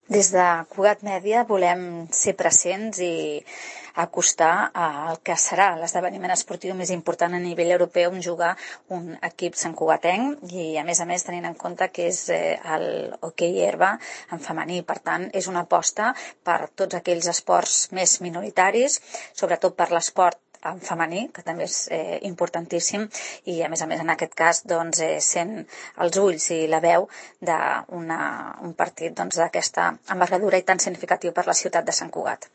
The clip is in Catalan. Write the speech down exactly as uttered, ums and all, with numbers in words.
Des de Cugat Mèdia volem ser presents i acostar al que serà l'esdeveniment esportiu més important a nivell europeu on jugar un equip santcugatenc i, a més a més, tenint en compte que és el hoquei herba en femení. Per tant, és una aposta per tots aquells esports més minoritaris, sobretot per l'esport en femení, que també és eh, importantíssim, i a més a més en aquest cas doncs, eh, sent els ulls i la veu d'un partit doncs, d'aquesta envergadura i tan significatiu per la ciutat de Sant Cugat.